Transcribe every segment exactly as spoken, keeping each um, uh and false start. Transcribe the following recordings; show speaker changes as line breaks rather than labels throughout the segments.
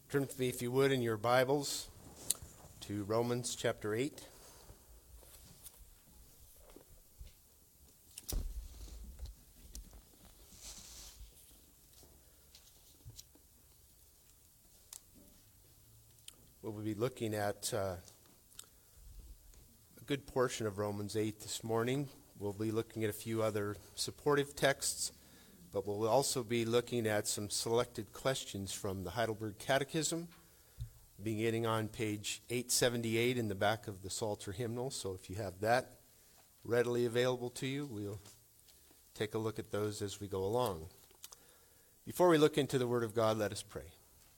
Turn with me, if you would, in your Bibles to Romans chapter eight. We'll be looking at uh, a good portion of Romans eight this morning. We'll be looking at a few other supportive texts, but we'll also be looking at some selected questions from the Heidelberg Catechism, beginning on page eight seventy-eight in the back of the Psalter hymnal. So if you have that readily available to you, we'll take a look at those as we go along. Before we look into the Word of God, let us pray.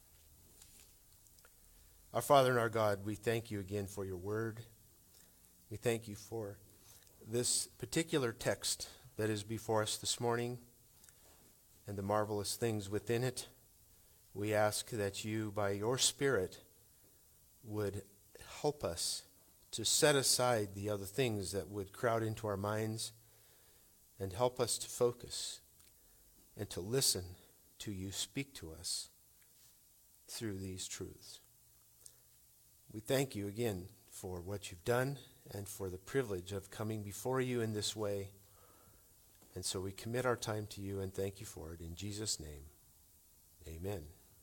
Our Father and our God, we thank you again for your Word. We thank you for this particular text that is before us this morning and the marvelous things within it. We ask that you, by your Spirit, would help us to set aside the other things that would crowd into our minds and help us to focus and to listen to you speak to us through these truths. We thank you again for what you've done and for the privilege of coming before you in this way. And so we commit our time to you and thank you for it. In Jesus' name, amen.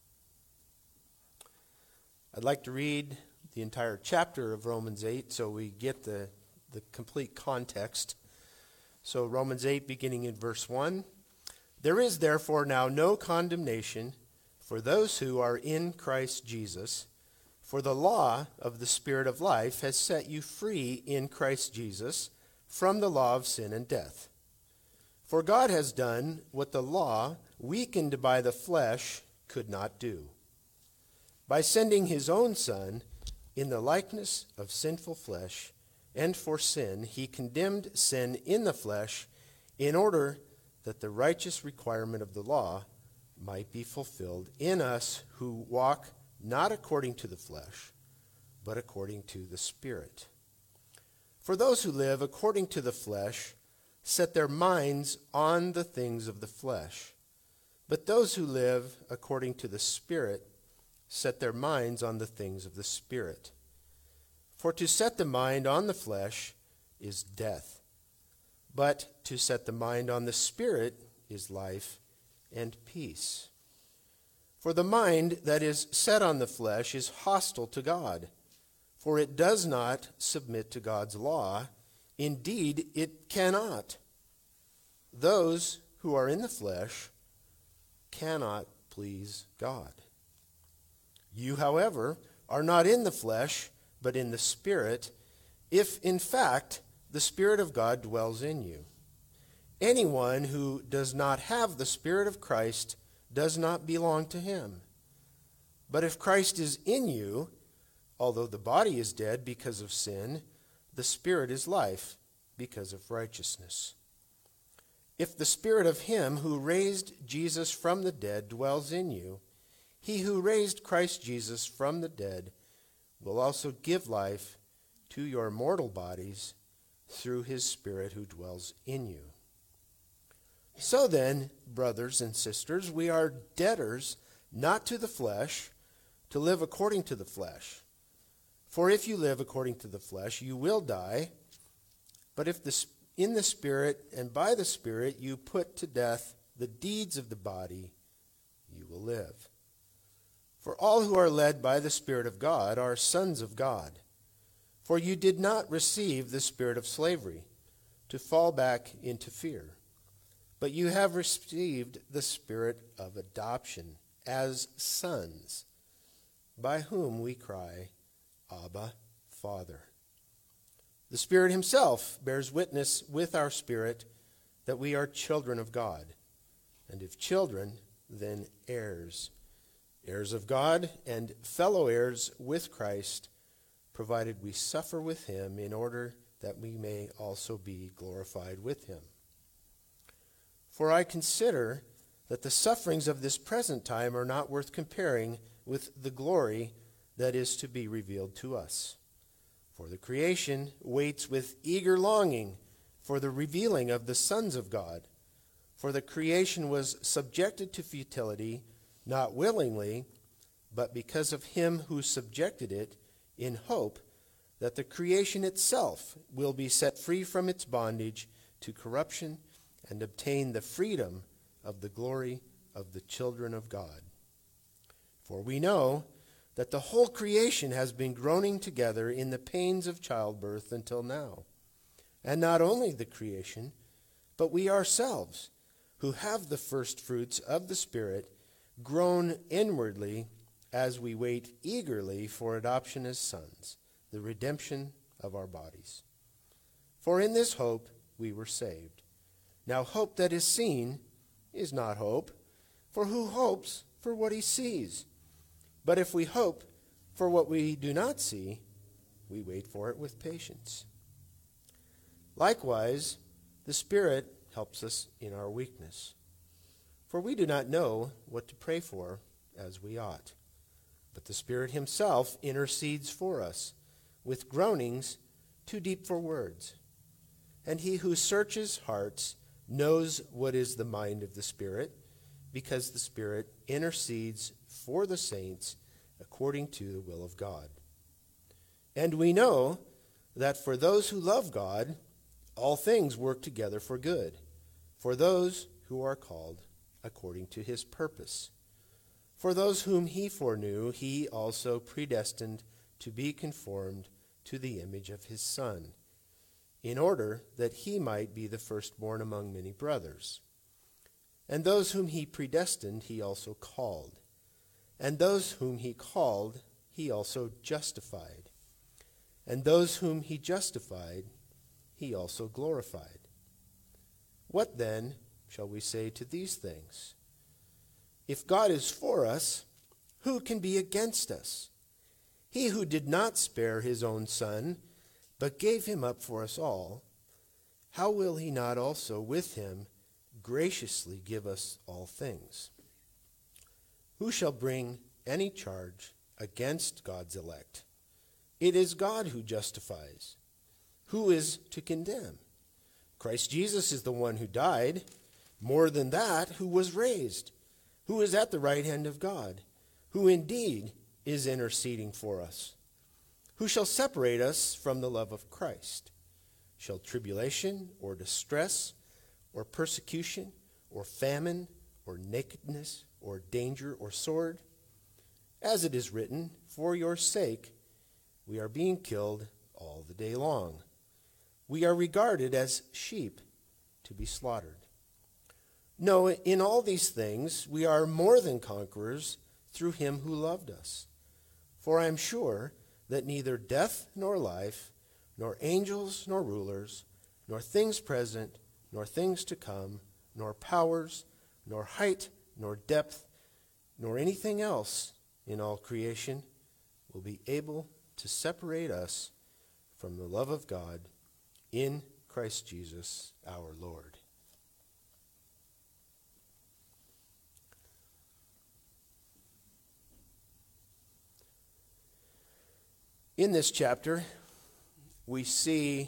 I'd like to read the entire chapter of Romans eight so we get the, the complete context. So Romans eight, beginning in verse one. There is therefore now no condemnation for those who are in Christ Jesus, for the law of the Spirit of life has set you free in Christ Jesus from the law of sin and death. For God has done what the law, weakened by the flesh, could not do. By sending his own Son in the likeness of sinful flesh, and for sin, he condemned sin in the flesh in order that the righteous requirement of the law might be fulfilled in us who walk not according to the flesh, but according to the Spirit. For those who live according to the flesh set their minds on the things of the flesh. But those who live according to the Spirit set their minds on the things of the Spirit. For to set the mind on the flesh is death, but to set the mind on the Spirit is life and peace. For the mind that is set on the flesh is hostile to God, for it does not submit to God's law. Indeed, it cannot. Those who are in the flesh cannot please God. You, however, are not in the flesh, but in the Spirit, if in fact the Spirit of God dwells in you. Anyone who does not have the Spirit of Christ does not belong to him. But if Christ is in you, although the body is dead because of sin, the Spirit is life because of righteousness. If the Spirit of him who raised Jesus from the dead dwells in you, he who raised Christ Jesus from the dead will also give life to your mortal bodies through his Spirit who dwells in you. So then, brothers and sisters, we are debtors not to the flesh, to live according to the flesh. For if you live according to the flesh, you will die. But if the, in the Spirit and by the Spirit you put to death the deeds of the body, you will live. For all who are led by the Spirit of God are sons of God. For you did not receive the spirit of slavery to fall back into fear, but you have received the Spirit of adoption as sons, by whom we cry, Abba, Father. The Spirit himself bears witness with our spirit that we are children of God, and if children, then heirs, heirs of God and fellow heirs with Christ, provided we suffer with him in order that we may also be glorified with him. For I consider that the sufferings of this present time are not worth comparing with the glory that is to be revealed to us. For the creation waits with eager longing for the revealing of the sons of God. For the creation was subjected to futility, not willingly, but because of him who subjected it, in hope that the creation itself will be set free from its bondage to corruption and obtain the freedom of the glory of the children of God. For we know that the whole creation has been groaning together in the pains of childbirth until now. And not only the creation, but we ourselves, who have the first fruits of the Spirit, groan inwardly as we wait eagerly for adoption as sons, the redemption of our bodies. For in this hope we were saved. Now hope that is seen is not hope, for who hopes for what he sees? But if we hope for what we do not see, we wait for it with patience. Likewise, the Spirit helps us in our weakness. For we do not know what to pray for as we ought. But the Spirit himself intercedes for us with groanings too deep for words. And he who searches hearts knows what is the mind of the Spirit, because the Spirit intercedes for the saints according to the will of God. And we know that for those who love God, all things work together for good, for those who are called according to his purpose. For those whom he foreknew, he also predestined to be conformed to the image of his Son, in order that he might be the firstborn among many brothers. And those whom he predestined, he also called. And those whom he called, he also justified. And those whom he justified, he also glorified. What then shall we say to these things? If God is for us, who can be against us? He who did not spare his own Son, but gave him up for us all, how will he not also with him graciously give us all things? Who shall bring any charge against God's elect? It is God who justifies. Who is to condemn? Christ Jesus is the one who died, more than that, who was raised, who is at the right hand of God, who indeed is interceding for us. Who shall separate us from the love of Christ? Shall tribulation or distress or persecution or famine or nakedness or danger or sword? As it is written, for your sake we are being killed all the day long. We are regarded as sheep to be slaughtered. No, in all these things we are more than conquerors through him who loved us. For I am sure that neither death nor life, nor angels nor rulers, nor things present, nor things to come, nor powers, nor height, nor depth, nor anything else in all creation will be able to separate us from the love of God in Christ Jesus our Lord. In this chapter, we see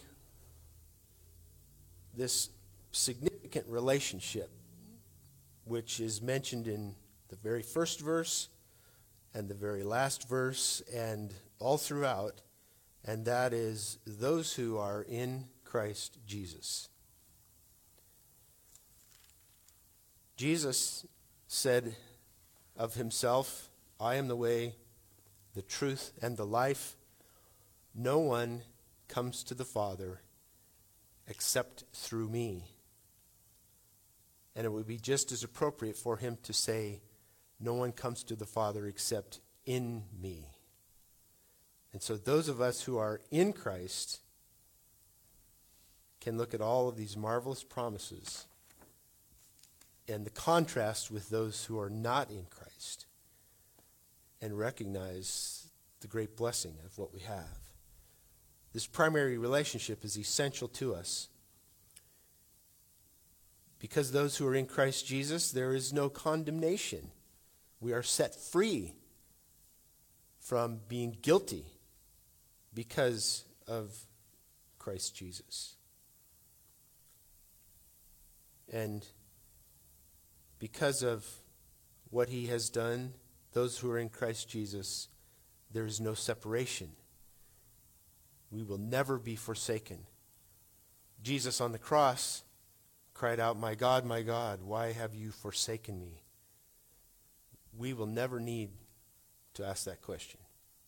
this significant relationship, which is mentioned in the very first verse and the very last verse and all throughout, and that is those who are in Christ Jesus. Jesus said of himself, I am the way, the truth, and the life. No one comes to the Father except through me. And it would be just as appropriate for him to say, no one comes to the Father except in me. And so those of us who are in Christ can look at all of these marvelous promises and the contrast with those who are not in Christ and recognize the great blessing of what we have. This primary relationship is essential to us. Because those who are in Christ Jesus, there is no condemnation. We are set free from being guilty because of Christ Jesus. And because of what he has done those who are in Christ Jesus, there is no separation. We will never be forsaken. Jesus on the cross cried out, "My God, my God, why have you forsaken me?" We will never need to ask that question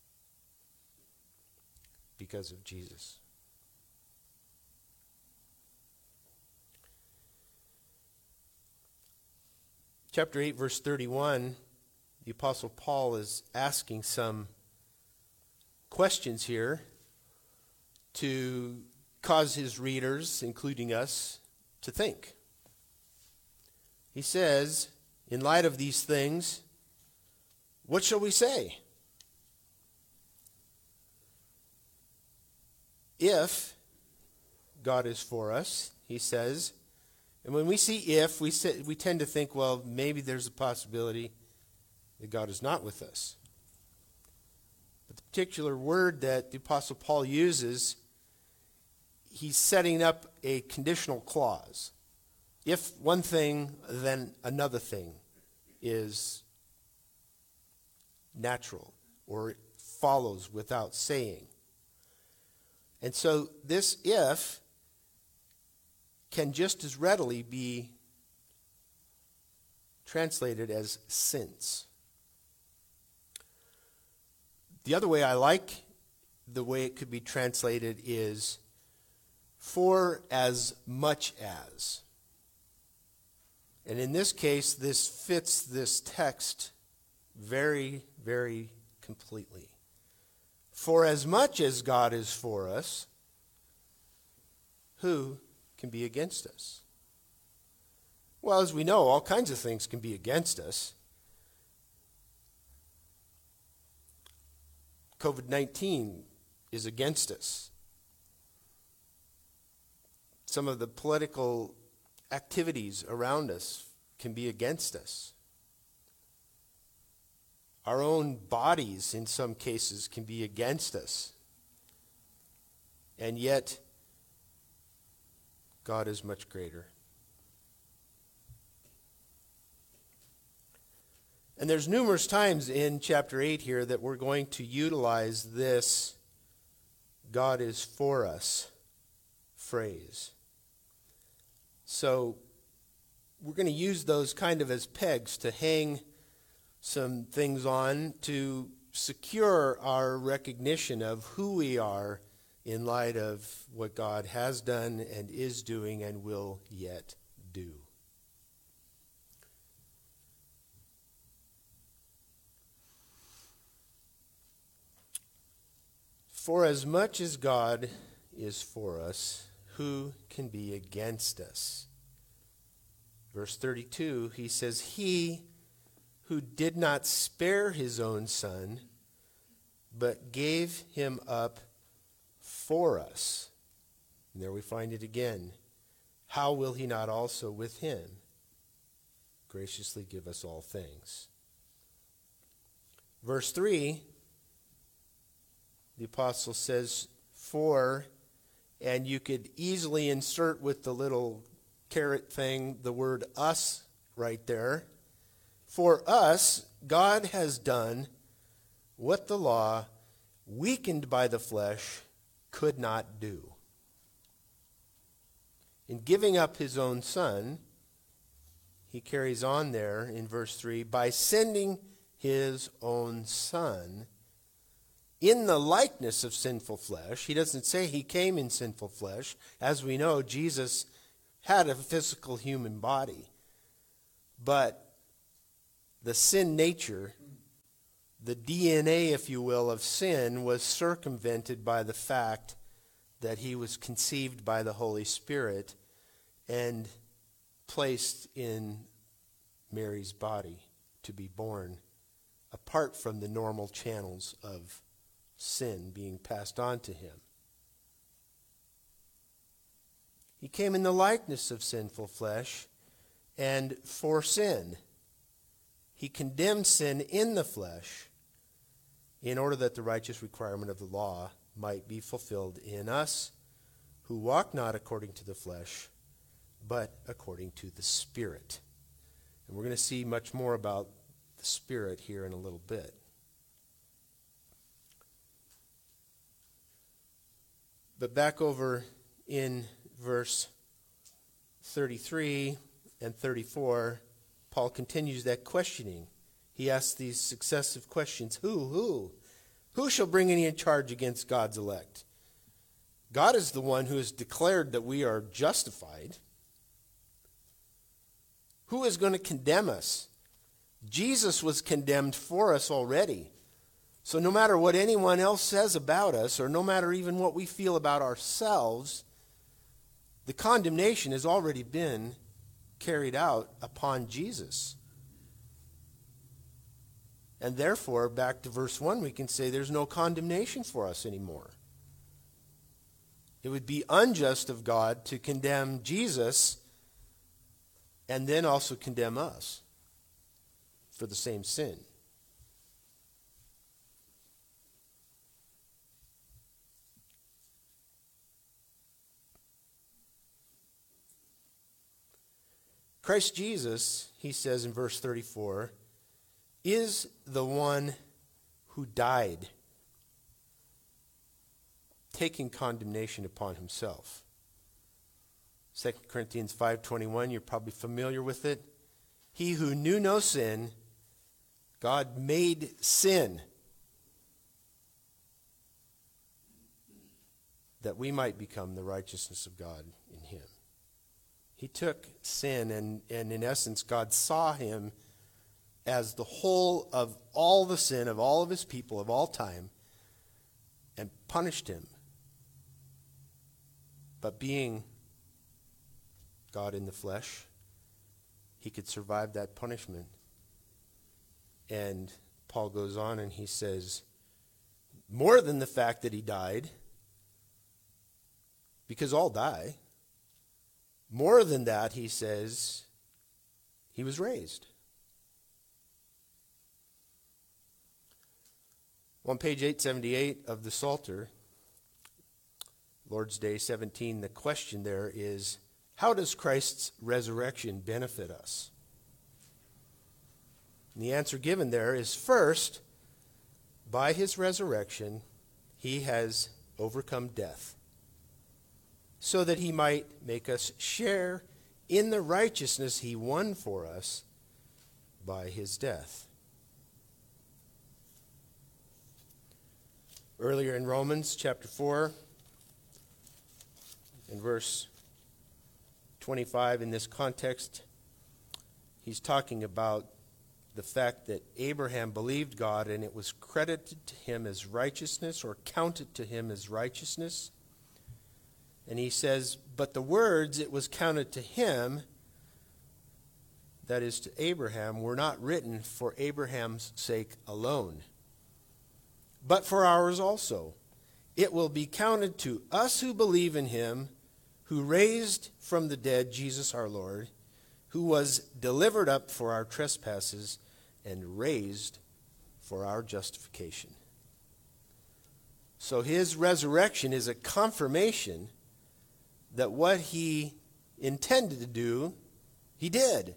because of Jesus. Chapter eight, verse thirty-one, the Apostle Paul is asking some questions here to cause his readers, including us, to think. He says, in light of these things, what shall we say? If God is for us, he says, and when we see if, we say, we tend to think, well, maybe there's a possibility that God is not with us. But the particular word that the Apostle Paul uses, he's setting up a conditional clause. If one thing, then another thing is natural, or it follows without saying. And so this if can just as readily be translated as since. The other way I like the way it could be translated is for as much as. And in this case, this fits this text very, very completely. For as much as God is for us, who can be against us? Well, as we know, all kinds of things can be against us. covid nineteen is against us. Some of the political activities around us can be against us. Our own bodies, in some cases, can be against us. And yet, God is much greater. And there's numerous times in chapter eight here that we're going to utilize this "God is for us" phrase. So we're going to use those kind of as pegs to hang some things on to secure our recognition of who we are in light of what God has done and is doing and will yet do. For as much as God is for us, who can be against us? Verse thirty-two, he says, "He who did not spare his own son, but gave him up for us." And there we find it again. "How will he not also with him graciously give us all things?" Verse three, the apostle says, "For," and you could easily insert with the little caret thing the word "us" right there. "For us, God has done what the law, weakened by the flesh, could not do. In giving up his own son," he carries on there in verse three, "by sending his own son in the likeness of sinful flesh." He doesn't say he came in sinful flesh. As we know, Jesus had a physical human body. But the sin nature, the D N A, if you will, of sin was circumvented by the fact that he was conceived by the Holy Spirit and placed in Mary's body to be born, apart from the normal channels of sin being passed on to him. He came in the likeness of sinful flesh, and for sin, he condemned sin in the flesh in order that the righteous requirement of the law might be fulfilled in us, who walk not according to the flesh, but according to the Spirit. And we're going to see much more about the Spirit here in a little bit. But back over in verse thirty-three and thirty-four, Paul continues that questioning. He asks these successive questions. Who, who? Who shall bring any charge against God's elect? God is the one who has declared that we are justified. Who is going to condemn us? Jesus was condemned for us already. So no matter what anyone else says about us, or no matter even what we feel about ourselves, the condemnation has already been carried out upon Jesus. And therefore, back to verse one, we can say there's no condemnation for us anymore. It would be unjust of God to condemn Jesus and then also condemn us for the same sin. Christ Jesus, he says in verse thirty-four, is the one who died, taking condemnation upon himself. Second Corinthians five twenty-one, you're probably familiar with it. He who knew no sin, God made sin, that we might become the righteousness of God in him. He took sin, and, and in essence, God saw him as the whole of all the sin of all of his people of all time and punished him. But being God in the flesh, he could survive that punishment. And Paul goes on and he says, more than the fact that he died, because all die, more than that, he says, he was raised. On page eight seventy-eight of the Psalter, Lord's Day seventeen, the question there is, how does Christ's resurrection benefit us? And the answer given there is, first, by his resurrection, he has overcome death, so that he might make us share in the righteousness he won for us by his death. Earlier in Romans chapter four, in verse twenty-five, in this context, he's talking about the fact that Abraham believed God and it was credited to him as righteousness, or counted to him as righteousness. And he says, but the words it was counted to him, that is to Abraham, were not written for Abraham's sake alone, but for ours also. It will be counted to us who believe in him, who raised from the dead Jesus our Lord, who was delivered up for our trespasses and raised for our justification. So his resurrection is a confirmation that what he intended to do, he did.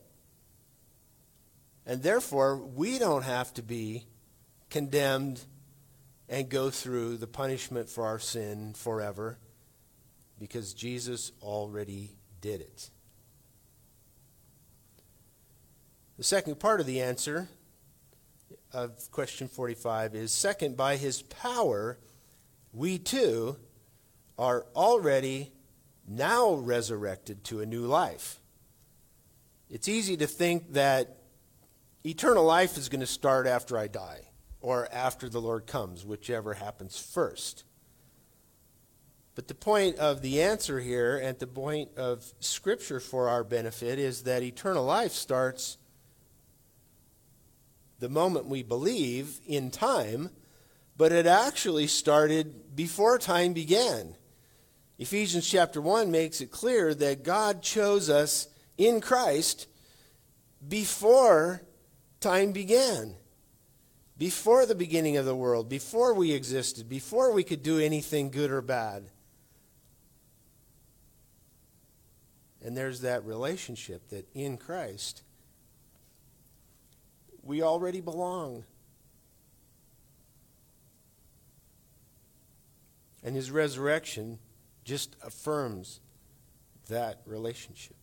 And therefore, we don't have to be condemned and go through the punishment for our sin forever, because Jesus already did it. The second part of the answer of question forty-five is, second, by his power, we too are already now resurrected to a new life. It's easy to think that eternal life is going to start after I die, or after the Lord comes, whichever happens first. But the point of the answer here, and the point of Scripture for our benefit, is that eternal life starts the moment we believe in time, but it actually started before time began. Ephesians chapter one makes it clear that God chose us in Christ before time began, before the beginning of the world, before we existed, before we could do anything good or bad. And there's that relationship that in Christ we already belong. And his resurrection just affirms that relationship.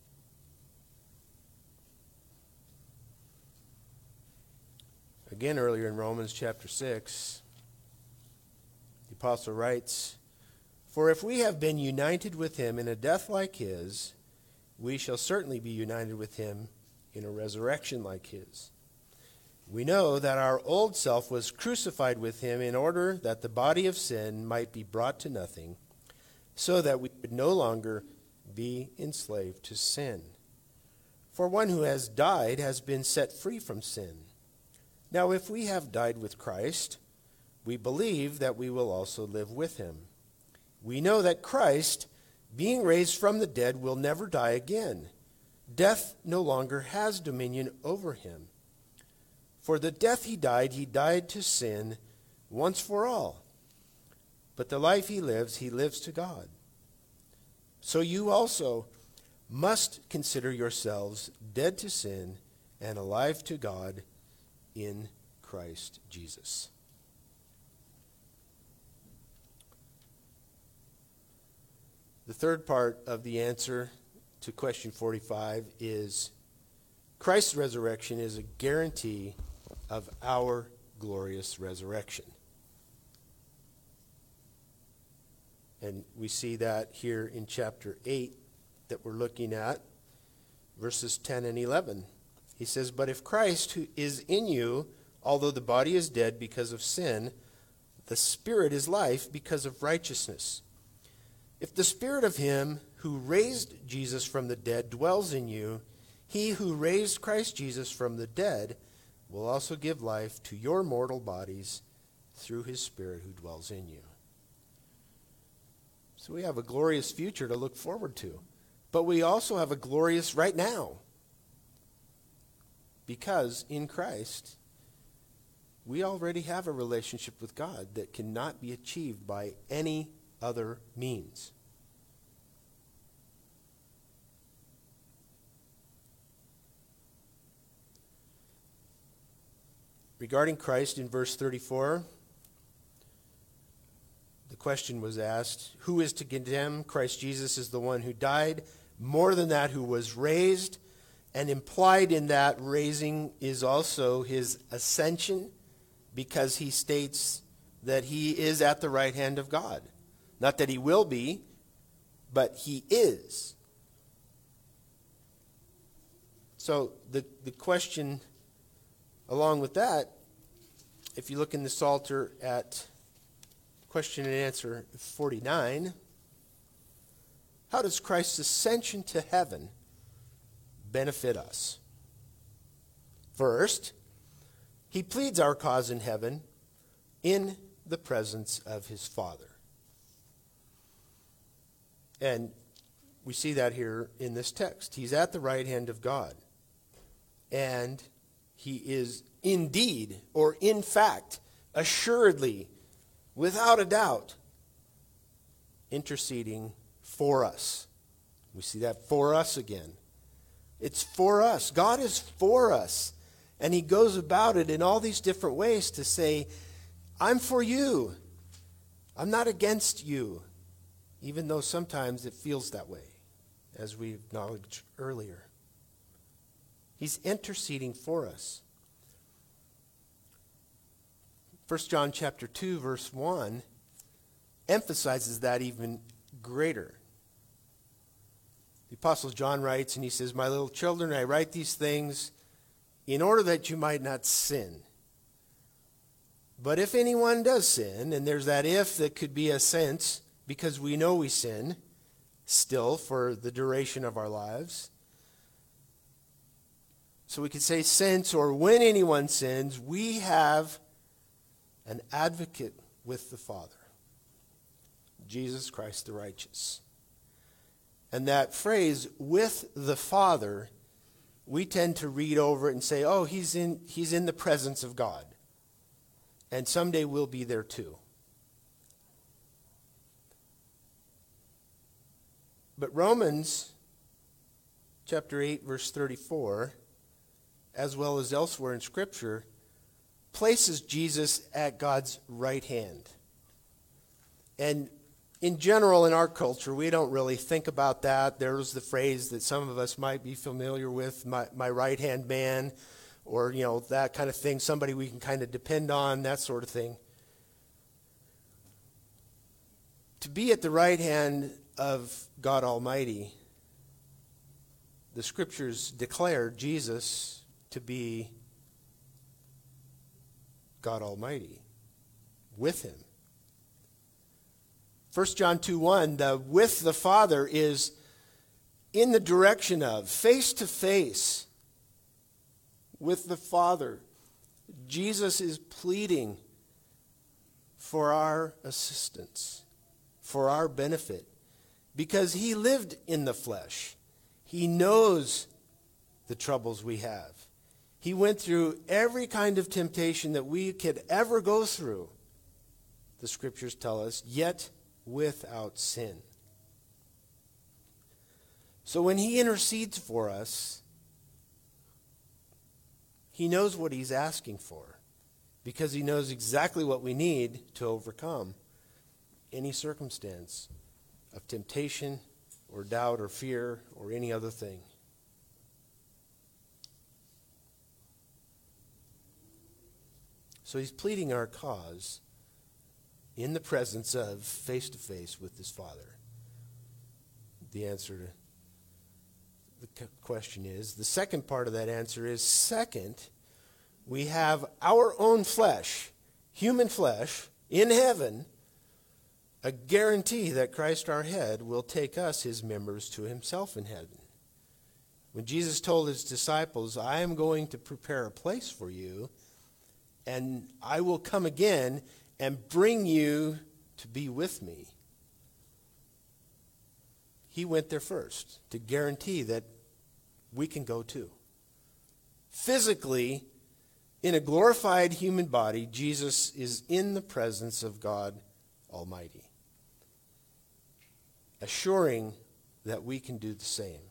Again, earlier in Romans chapter six, the apostle writes, "For if we have been united with him in a death like his, we shall certainly be united with him in a resurrection like his. We know that our old self was crucified with him in order that the body of sin might be brought to nothing, so that we would no longer be enslaved to sin. For one who has died has been set free from sin. Now if we have died with Christ, we believe that we will also live with him. We know that Christ, being raised from the dead, will never die again. Death no longer has dominion over him. For the death he died, he died to sin once for all. But the life he lives, he lives to God. So you also must consider yourselves dead to sin and alive to God in Christ Jesus." The third part of the answer to question forty-five is Christ's resurrection is a guarantee of our glorious resurrection. And we see that here in chapter eight that we're looking at, verses ten and eleven. He says, "But if Christ who is in you, although the body is dead because of sin, the spirit is life because of righteousness. If the spirit of him who raised Jesus from the dead dwells in you, he who raised Christ Jesus from the dead will also give life to your mortal bodies through his Spirit who dwells in you." So we have a glorious future to look forward to. But we also have a glorious right now. Because in Christ, we already have a relationship with God that cannot be achieved by any other means. Regarding Christ in verse thirty-four, the question was asked, who is to condemn? Christ Jesus is the one who died, more than that, who was raised, and implied in that raising is also his ascension, because he states that he is at the right hand of God. Not that he will be, but he is. So the, the question along with that, if you look in the Psalter at question and answer forty-nine, how does Christ's ascension to heaven benefit us? First, he pleads our cause in heaven in the presence of his Father. And we see that here in this text. He's at the right hand of God. And he is indeed, or in fact, assuredly, without a doubt, interceding for us. We see that for us again. It's for us. God is for us. And he goes about it in all these different ways to say, I'm for you. I'm not against you. Even though sometimes it feels that way, as we acknowledged earlier. He's interceding for us. First John chapter two, verse one, emphasizes that even greater. The Apostle John writes, and he says, "My little children, I write these things in order that you might not sin. But if anyone does sin," and there's that if that could be a sense, because we know we sin still for the duration of our lives. So we could say since, or when anyone sins, we have an advocate with the Father, Jesus Christ the righteous. And that phrase, with the Father, we tend to read over it and say, oh, he's in, he's in the presence of God. And someday we'll be there too. But Romans chapter eight, verse thirty-four, as well as elsewhere in Scripture, places Jesus at God's right hand. And in general, in our culture, we don't really think about that. There's the phrase that some of us might be familiar with, my, my right-hand man, or, you know, that kind of thing, somebody we can kind of depend on, that sort of thing. To be at the right hand of God Almighty, the Scriptures declare Jesus to be God Almighty, with him. First John two one, the with the Father is in the direction of, face to face with the Father. Jesus is pleading for our assistance, for our benefit, because he lived in the flesh. He knows the troubles we have. He went through every kind of temptation that we could ever go through, the Scriptures tell us, yet without sin. So when he intercedes for us, he knows what he's asking for, because he knows exactly what we need to overcome any circumstance of temptation or doubt or fear or any other thing. So he's pleading our cause in the presence of, face to face with his Father. The answer to the question is, the second part of that answer is, second, we have our own flesh, human flesh, in heaven, a guarantee that Christ our head will take us, his members, to himself in heaven. When Jesus told his disciples, I am going to prepare a place for you, and I will come again and bring you to be with me. He went there first to guarantee that we can go too. Physically, in a glorified human body, Jesus is in the presence of God Almighty, assuring that we can do the same,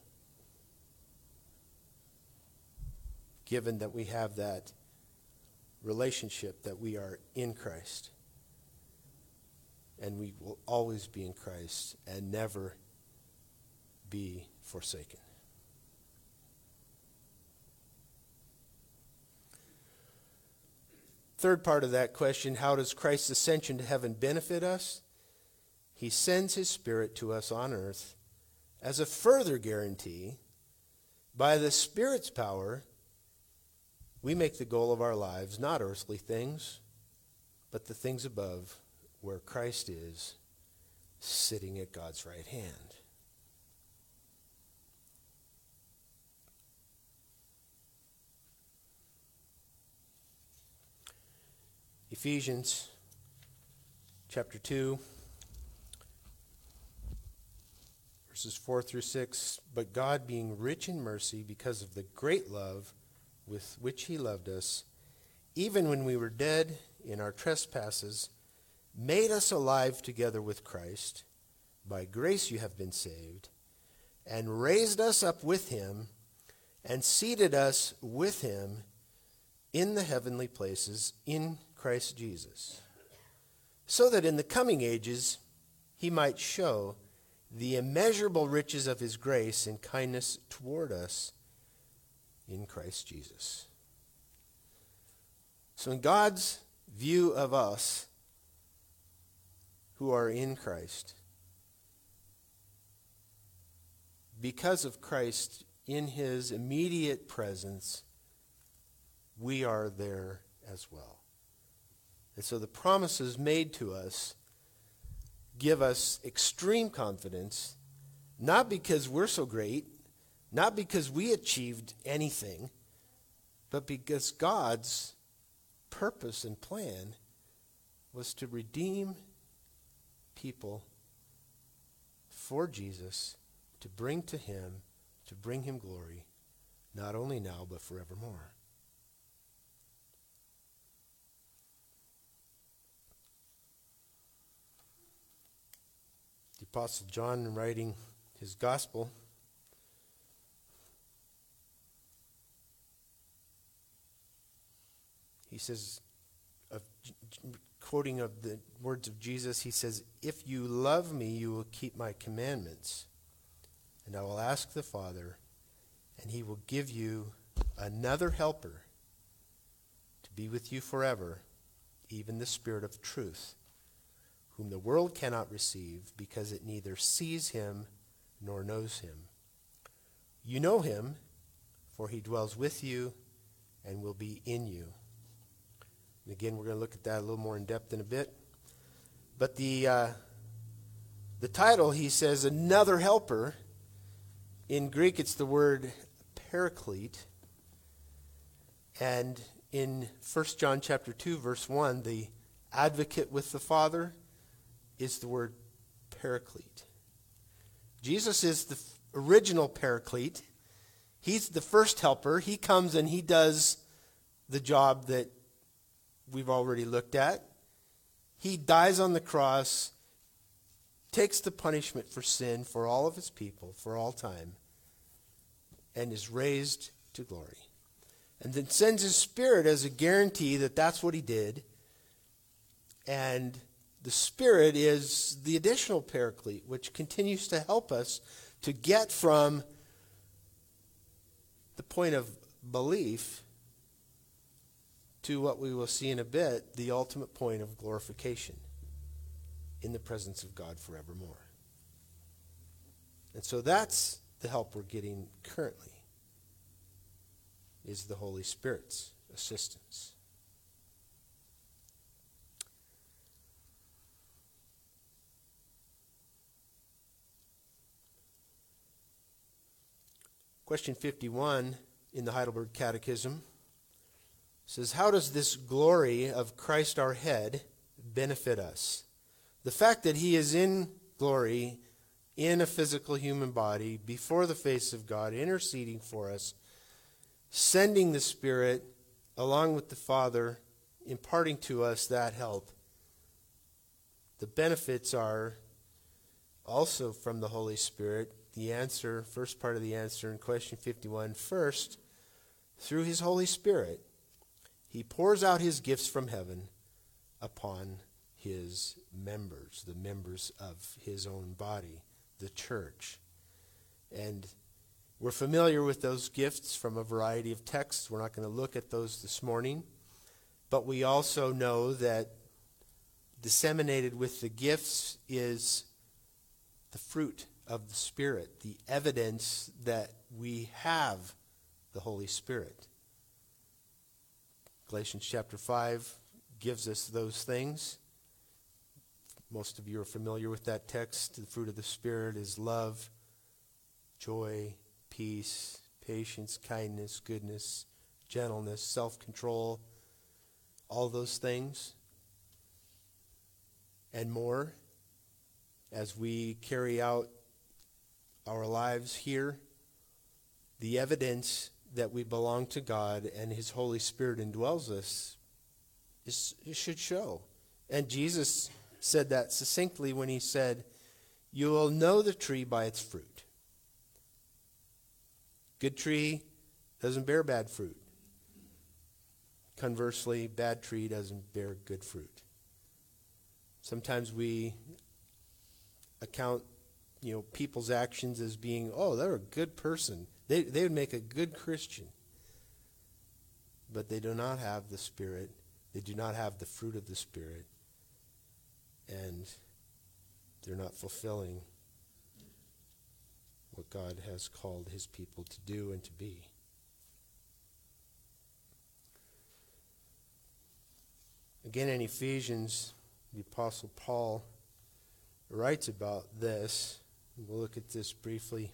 given that we have that relationship, that we are in Christ. And we will always be in Christ and never be forsaken. Third part of that question, how does Christ's ascension to heaven benefit us? He sends his Spirit to us on earth as a further guarantee. By the Spirit's power, we make the goal of our lives not earthly things, but the things above, where Christ is, sitting at God's right hand. Ephesians chapter two, verses four through six. But God, being rich in mercy, because of the great love with which he loved us, even when we were dead in our trespasses, made us alive together with Christ. By grace you have been saved, and raised us up with him, and seated us with him in the heavenly places in Christ Jesus, so that in the coming ages he might show the immeasurable riches of his grace and kindness toward us in Christ Jesus. So in God's view of us who are in Christ, because of Christ in his immediate presence, we are there as well. And so the promises made to us give us extreme confidence, not because we're so great, not because we achieved anything, but because God's purpose and plan was to redeem people for Jesus, to bring to him, to bring him glory, not only now, but forevermore. The Apostle John, writing his gospel, says, of, quoting of the words of Jesus, he says, "If you love me, you will keep my commandments. And I will ask the Father, and he will give you another helper to be with you forever, even the Spirit of truth, whom the world cannot receive, because it neither sees him nor knows him. You know him, for he dwells with you and will be in you." And again, we're going to look at that a little more in depth in a bit. But the uh, the title, he says, another helper. In Greek, it's the word paraclete. And in First John chapter two, verse one, the advocate with the Father is the word paraclete. Jesus is the original paraclete. He's the first helper. He comes and he does the job that we've already looked at. He dies on the cross, takes the punishment for sin for all of his people, for all time, and is raised to glory. And then sends his Spirit as a guarantee that that's what he did. And the Spirit is the additional paraclete, which continues to help us to get from the point of belief to what we will see in a bit, the ultimate point of glorification in the presence of God forevermore. And so that's the help we're getting currently, is the Holy Spirit's assistance. Question fifty-one in the Heidelberg Catechism says, "How does this glory of Christ our head benefit us?" The fact that he is in glory in a physical human body before the face of God, interceding for us, sending the Spirit along with the Father, imparting to us that help. The benefits are also from the Holy Spirit. The answer, first part of the answer in question fifty-one, first, through his Holy Spirit, he pours out his gifts from heaven upon his members, the members of his own body, the church. And we're familiar with those gifts from a variety of texts. We're not going to look at those this morning. But we also know that disseminated with the gifts is the fruit of the Spirit, the evidence that we have the Holy Spirit. Galatians chapter five gives us those things. Most of you are familiar with that text. The fruit of the Spirit is love, joy, peace, patience, kindness, goodness, gentleness, self-control, all those things and more as we carry out our lives here. The evidence that we belong to God and his Holy Spirit indwells us is, it should show. And Jesus said that succinctly when he said, "You will know the tree by its fruit." Good tree doesn't bear bad fruit. Conversely, bad tree doesn't bear good fruit. Sometimes we account, you know, people's actions as being, oh, they're a good person. They they would make a good Christian. But they do not have the Spirit. They do not have the fruit of the Spirit. And they're not fulfilling what God has called his people to do and to be. Again, in Ephesians, the Apostle Paul writes about this. We'll look at this briefly.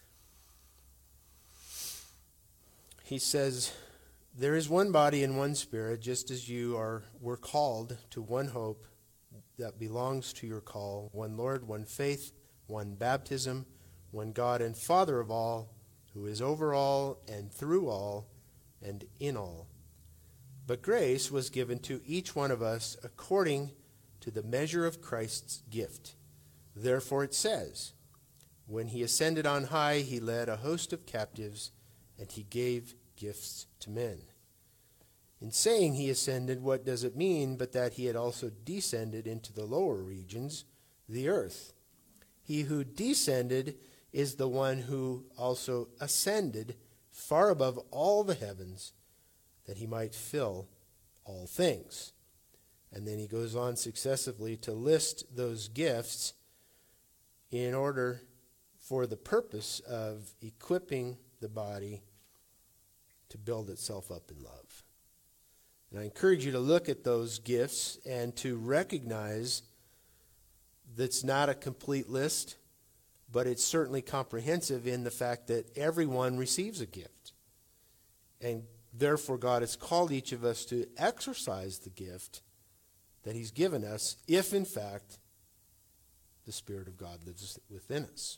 He says, "There is one body and one Spirit, just as you are were called to one hope that belongs to your call, one Lord, one faith, one baptism, one God and Father of all, who is over all and through all and in all. But grace was given to each one of us according to the measure of Christ's gift. Therefore it says, when he ascended on high, he led a host of captives, and he gave gifts to men." In saying he ascended, what does it mean but that he had also descended into the lower regions, the earth? He who descended is the one who also ascended far above all the heavens, that he might fill all things. And then he goes on successively to list those gifts in order for the purpose of equipping the body to build itself up in love. And I encourage you to look at those gifts and to recognize that's not a complete list, but it's certainly comprehensive in the fact that everyone receives a gift. And therefore God has called each of us to exercise the gift that he's given us, if in fact the Spirit of God lives within us.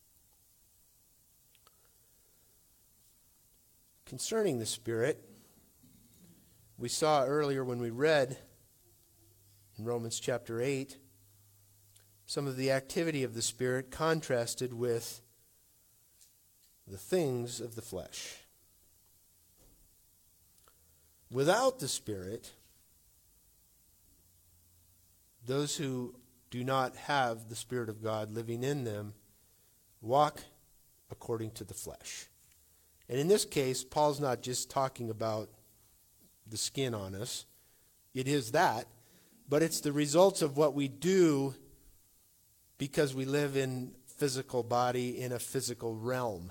Concerning the Spirit, we saw earlier when we read in Romans chapter eight some of the activity of the Spirit contrasted with the things of the flesh. Without the Spirit, those who do not have the Spirit of God living in them walk according to the flesh. And in this case, Paul's not just talking about the skin on us. It is that, but it's the results of what we do because we live in physical body in a physical realm.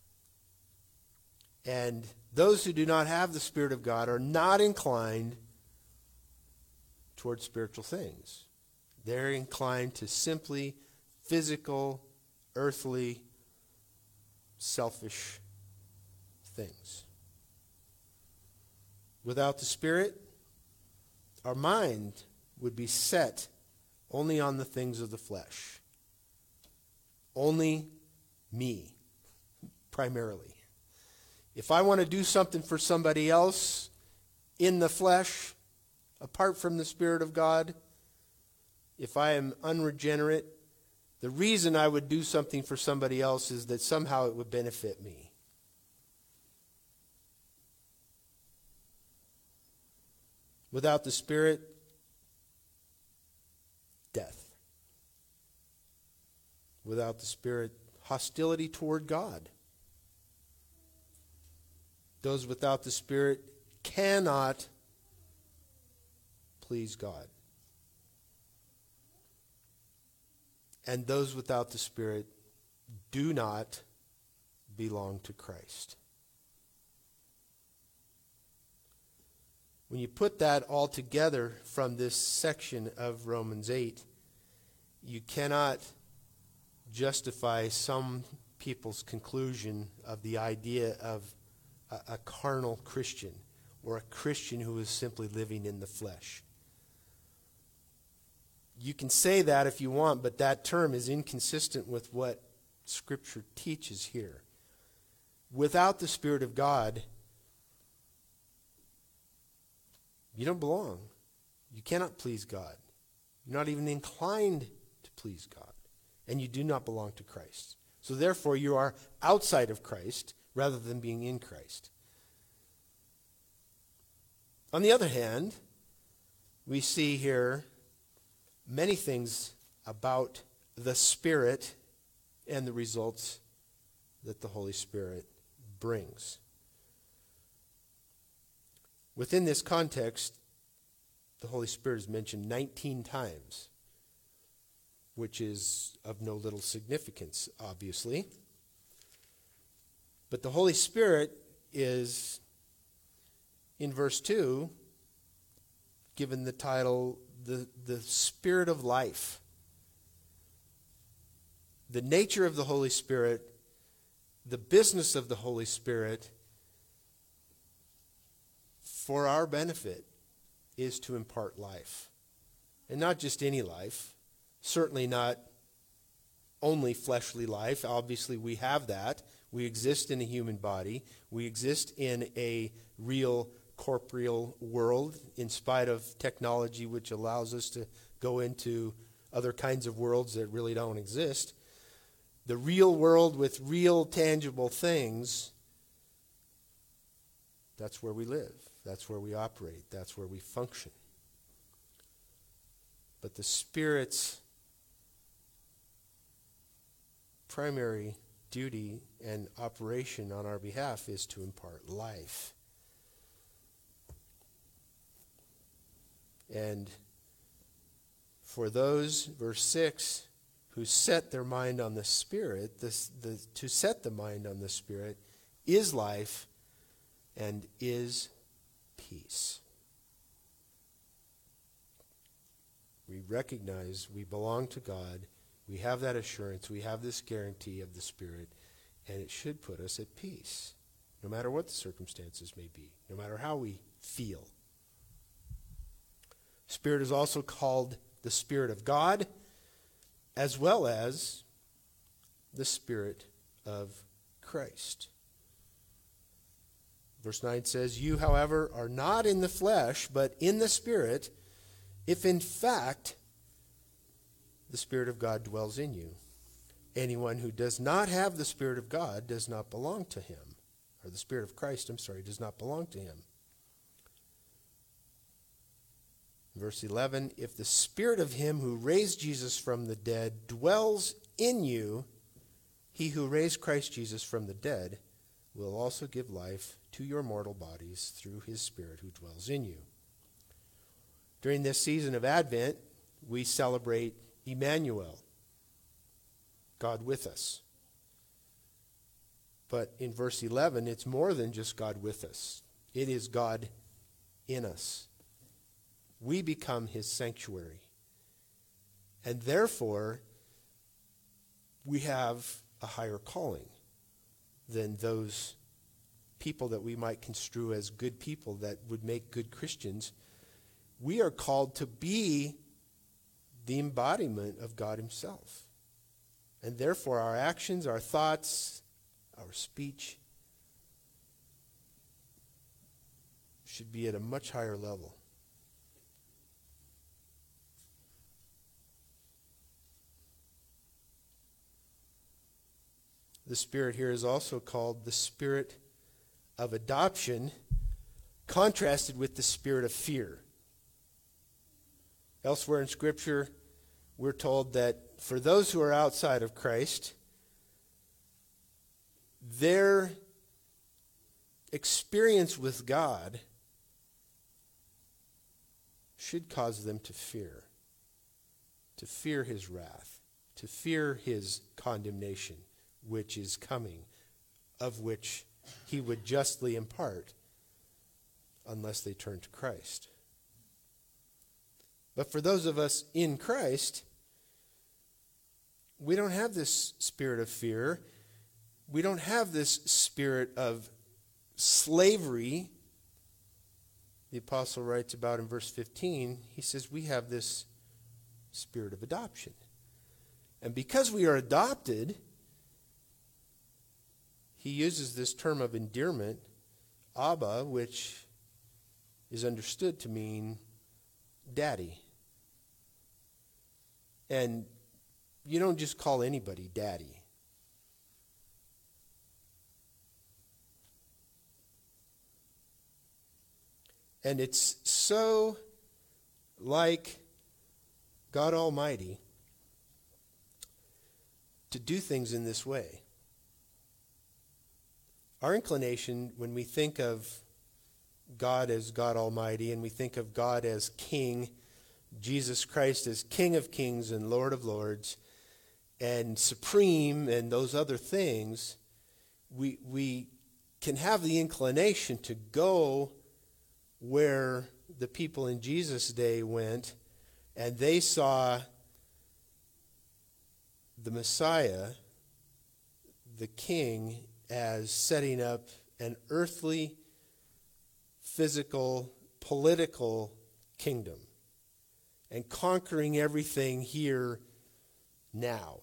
And those who do not have the Spirit of God are not inclined towards spiritual things. They're inclined to simply physical, earthly, selfish things. Without the Spirit, our mind would be set only on the things of the flesh. Only me, primarily. If I want to do something for somebody else in the flesh, apart from the Spirit of God, if I am unregenerate, the reason I would do something for somebody else is that somehow it would benefit me. Without the Spirit, death. Without the Spirit, hostility toward God. Those without the Spirit cannot please God. And those without the Spirit do not belong to Christ. When you put that all together from this section of Romans eight, you cannot justify some people's conclusion of the idea of a, a carnal Christian or a Christian who is simply living in the flesh. You can say that if you want, but that term is inconsistent with what Scripture teaches here. Without the Spirit of God, you don't belong. You cannot please God. You're not even inclined to please God. And you do not belong to Christ. So therefore, you are outside of Christ rather than being in Christ. On the other hand, we see here many things about the Spirit and the results that the Holy Spirit brings. Within this context, the Holy Spirit is mentioned nineteen times, which is of no little significance, obviously. But the Holy Spirit is, in verse two, given the title, the, the Spirit of Life. The nature of the Holy Spirit, the business of the Holy Spirit, for our benefit, is to impart life. And not just any life. Certainly not only fleshly life. Obviously we have that. We exist in a human body. We exist in a real corporeal world in spite of technology which allows us to go into other kinds of worlds that really don't exist. The real world with real tangible things, that's where we live. That's where we operate. That's where we function. But the Spirit's primary duty and operation on our behalf is to impart life. And for those, verse six, who set their mind on the Spirit, this, the, to set the mind on the Spirit is life and is peace. We recognize we belong to God. We have that assurance. We have this guarantee of the Spirit, and it should put us at peace, no matter what the circumstances may be, no matter how we feel. Spirit is also called the Spirit of God, as well as the Spirit of Christ. Verse nine says, "You, however, are not in the flesh, but in the Spirit, if in fact the Spirit of God dwells in you. Anyone who does not have the Spirit of God does not belong to him." Or the Spirit of Christ, I'm sorry, does not belong to him. Verse eleven, "If the Spirit of him who raised Jesus from the dead dwells in you, he who raised Christ Jesus from the dead will also give life to your mortal bodies through his Spirit who dwells in you." During this season of Advent, we celebrate Emmanuel, God with us. But in verse eleven, it's more than just God with us. It is God in us. We become his sanctuary. And therefore, we have a higher calling than those people that we might construe as good people that would make good Christians. We are called to be the embodiment of God himself. And therefore, our actions, our thoughts, our speech should be at a much higher level. The Spirit here is also called the Spirit of adoption, contrasted with the spirit of fear. Elsewhere in Scripture, we're told that for those who are outside of Christ, their experience with God should cause them to fear, to fear his wrath, to fear his condemnation, which is coming, of which he would justly impart unless they turn to Christ. But for those of us in Christ, we don't have this spirit of fear. We don't have this spirit of slavery. The apostle writes about in verse fifteen, he says we have this spirit of adoption. And because we are adopted, he uses this term of endearment, Abba, which is understood to mean daddy. And you don't just call anybody daddy. And it's so like God Almighty to do things in this way. Our inclination, when we think of God as God Almighty, and we think of God as King, Jesus Christ as King of Kings and Lord of Lords, and Supreme, and those other things, we we can have the inclination to go where the people in Jesus' day went, and they saw the Messiah, the King, as setting up an earthly, physical, political kingdom and conquering everything here now.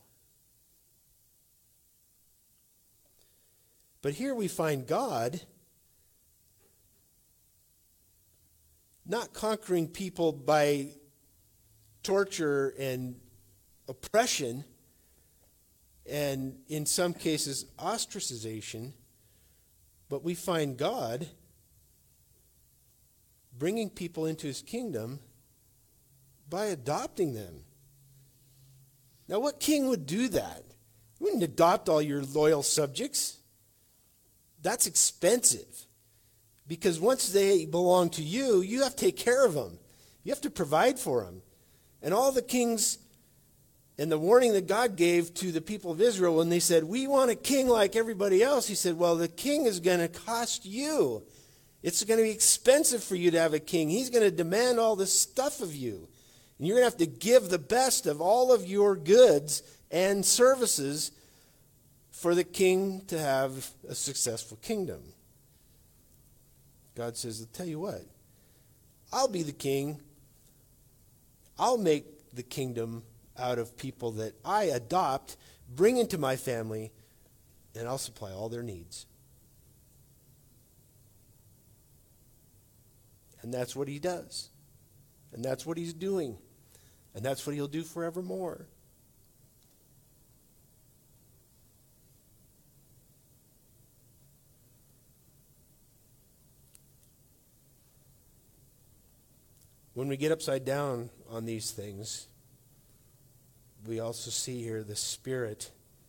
But here we find God not conquering people by torture and oppression, and in some cases ostracization, but we find God bringing people into his kingdom by adopting them. Now, what king would do that? You wouldn't adopt all your loyal subjects. That's expensive. Because once they belong to you, you have to take care of them. You have to provide for them. And all the kings, and the warning that God gave to the people of Israel when they said, we want a king like everybody else, he said, well, the king is going to cost you. It's going to be expensive for you to have a king. He's going to demand all this stuff of you. And you're going to have to give the best of all of your goods and services for the king to have a successful kingdom. God says, I'll tell you what, I'll be the king. I'll make the kingdom out of people that I adopt, bring into my family, and I'll supply all their needs. And that's what he does. And that's what he's doing. And that's what he'll do forevermore. When we get upside down on these things, we also see here the Spirit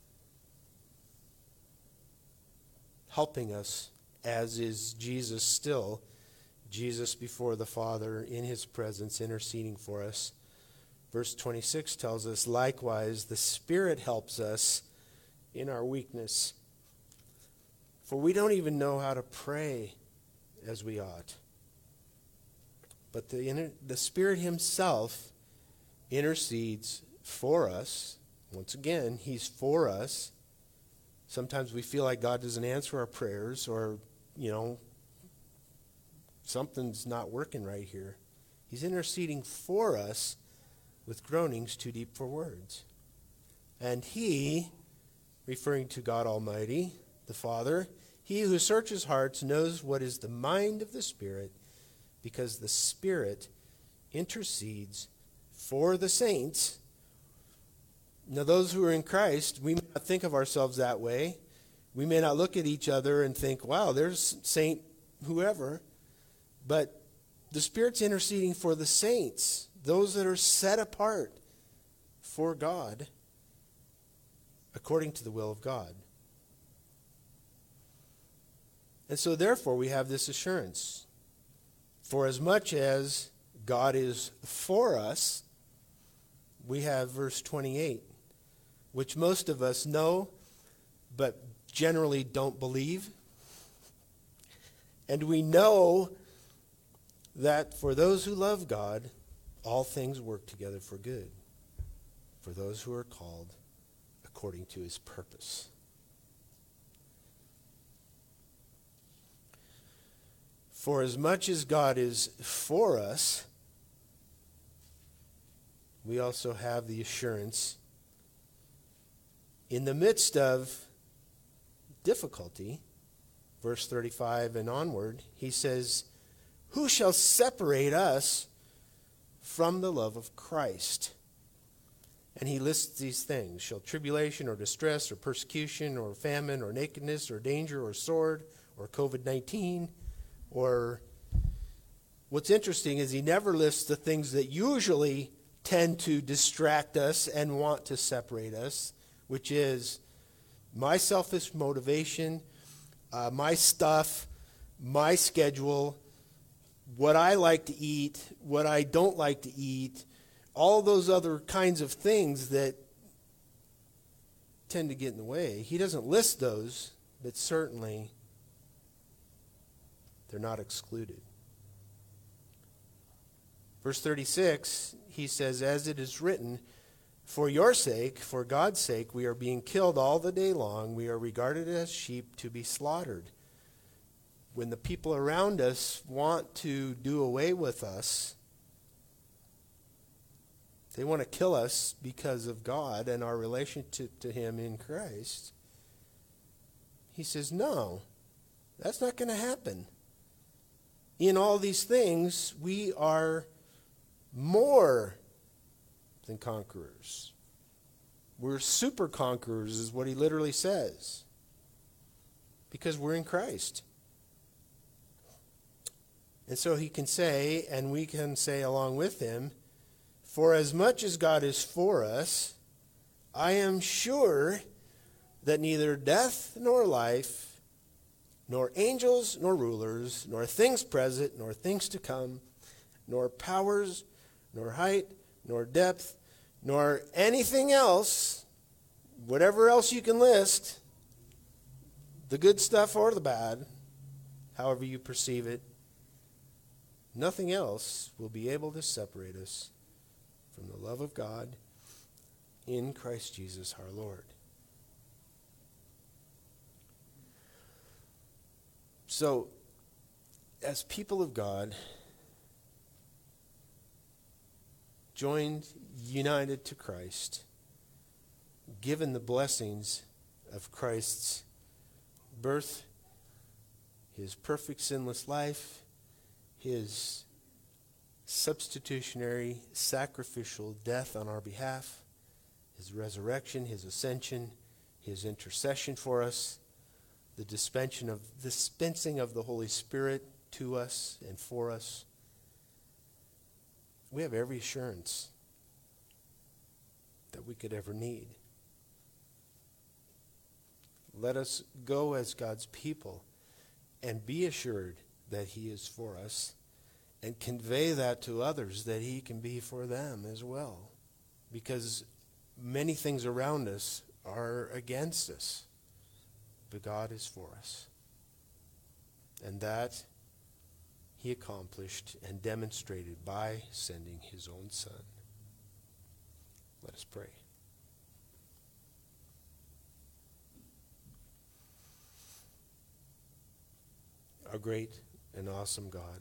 helping us, as is Jesus still. Jesus before the Father in his presence interceding for us. Verse twenty-six tells us, likewise, the Spirit helps us in our weakness. For we don't even know how to pray as we ought. But the, inter- the Spirit himself intercedes for us. Once again, he's for us. Sometimes we feel like God doesn't answer our prayers, or, you know, something's not working right here. He's interceding for us with groanings too deep for words. And he, referring to God Almighty, the Father, he who searches hearts knows what is the mind of the Spirit, because the Spirit intercedes for the saints. Now, those who are in Christ, we may not think of ourselves that way. We may not look at each other and think, wow, there's Saint whoever. But the Spirit's interceding for the saints, those that are set apart for God, according to the will of God. And so therefore we have this assurance. For as much as God is for us, we have verse twenty-eight, which most of us know, but generally don't believe. And we know that for those who love God, all things work together for good, for those who are called according to his purpose. For as much as God is for us, we also have the assurance in the midst of difficulty, verse thirty-five and onward, he says, who shall separate us from the love of Christ? And he lists these things. Shall tribulation or distress or persecution or famine or nakedness or danger or sword or covid nineteen? Or what's interesting is he never lists the things that usually tend to distract us and want to separate us, which is my selfish motivation, uh, my stuff, my schedule, what I like to eat, what I don't like to eat, all those other kinds of things that tend to get in the way. He doesn't list those, but certainly they're not excluded. Verse thirty-six, he says, as it is written, for your sake, for God's sake, we are being killed all the day long. We are regarded as sheep to be slaughtered. When the people around us want to do away with us, they want to kill us because of God and our relationship to him in Christ. He says, no, that's not going to happen. In all these things, we are more than conquerors. We're super conquerors is what he literally says. Because we're in Christ. And so he can say, and we can say along with him, for as much as God is for us, I am sure that neither death nor life, nor angels nor rulers, nor things present, nor things to come, nor powers, nor height, nor depth, nor anything else, whatever else you can list, the good stuff or the bad, however you perceive it, nothing else will be able to separate us from the love of God in Christ Jesus our Lord. So, as people of God, joined, united to Christ, given the blessings of Christ's birth, his perfect sinless life, his substitutionary sacrificial death on our behalf, his resurrection, his ascension, his intercession for us, the dispensing of, dispensing of the Holy Spirit to us and for us, we have every assurance that we could ever need. Let us go as God's people and be assured that he is for us, and convey that to others, that he can be for them as well. Because many things around us are against us, but God is for us. And that he accomplished and demonstrated by sending his own Son. Let us pray. Our great and awesome God,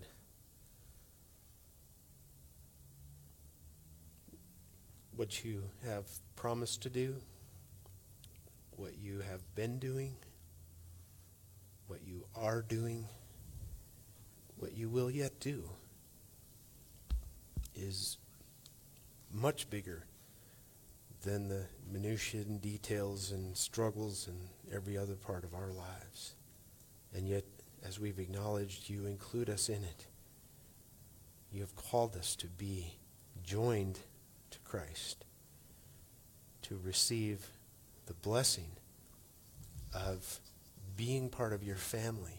what you have promised to do, what you have been doing, what you are doing, what you will yet do, is much bigger than the minutiae and details and struggles in every other part of our lives. And yet, as we've acknowledged, you include us in it. You have called us to be joined to Christ, to receive the blessing of being part of your family,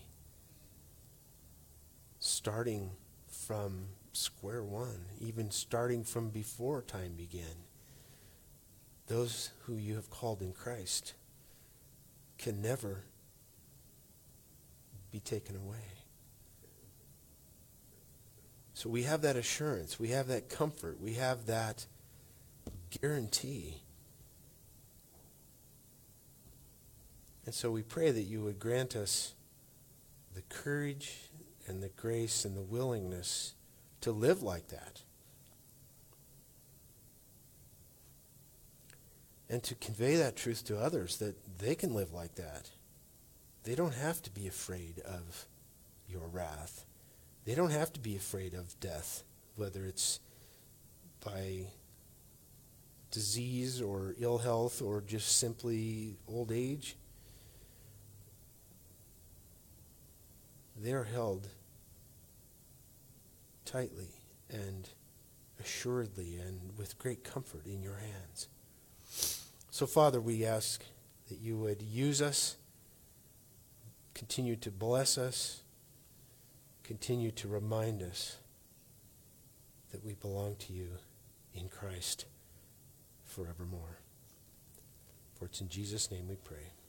starting from square one, even starting from before time began. Those who you have called in Christ can never be taken away. So we have that assurance, we have that comfort, we have that guarantee. And so we pray that you would grant us the courage and the grace and the willingness to live like that. And to convey that truth to others, that they can live like that. They don't have to be afraid of your wrath. They don't have to be afraid of death, whether it's by disease or ill health or just simply old age. They are held tightly and assuredly and with great comfort in your hands. So, Father, we ask that you would use us, continue to bless us, continue to remind us that we belong to you in Christ forevermore. For it's in Jesus' name we pray.